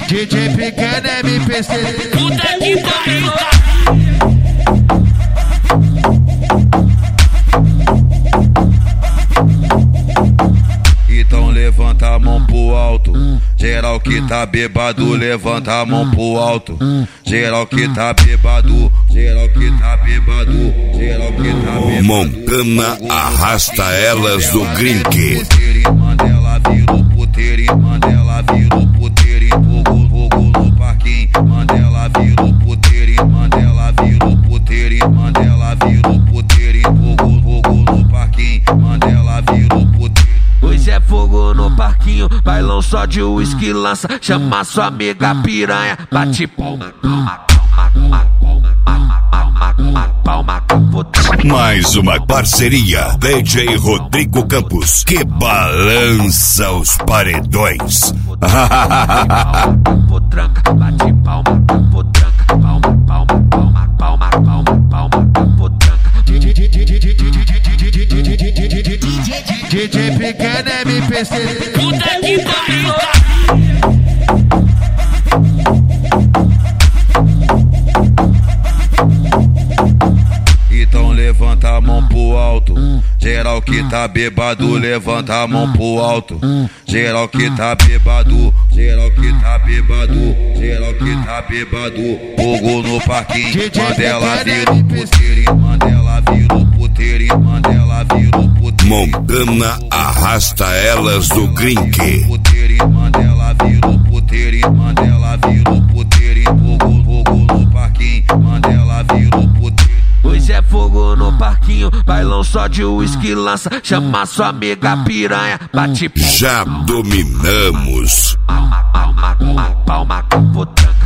DJ pequeno MPC. Puta que pariu. Então levanta a mão pro alto. Geral que tá bebado, levanta a mão pro alto. Geral que tá bebado, geral que tá bebado, geral que tá bebado. Montana arrasta elas do grinque. Mandela virou puteiro, Mandela virou puteiro, fogo no parquinho. Mandela virou puteiro, Mandela virou puteiro, Mandela virou puteiro, fogo no parquinho. Mandela virou puteiro. Hoje é fogo no parquinho, bailão só de uísque lança. Chama sua amiga piranha, bate palma, palma, palma, palma, palma, palma, palma, capota. Mais uma parceria, DJ Rodrigo Campos, que balança os paredões. Capotranca, bate palma, capotranca, palma, palma, palma, palma, palma, palma, capotranca. DJ pequeno MPC. Puta que pariu. Então levanta a mão pro alto. Geral que tá bebado, levanta a mão pro alto. Geral que tá bebado, geral que tá bebado, geral que tá bebado. Fogo no parquinho. Mandela virou puteiro, Mandela virou puteiro, Mandela virou puteiro. Montana arrasta elas do grinque. Mandela virou puteiro, Mandela virou puteiro, fogo no parquinho. Mandela virou puteiro. Hoje é fogo no parquinho, bailão só de uísque lança. Chama sua amiga piranha, bate palma. Já dominamos. Palma, palma, palma, palma, capotranca.